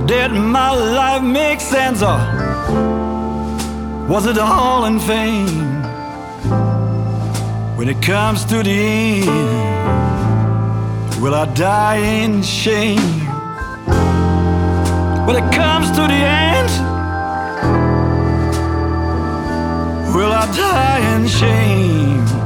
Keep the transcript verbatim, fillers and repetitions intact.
Did my life make sense, or was it all in vain? When it comes to the end, will I die in shame? When it comes to the end, will I die in shame?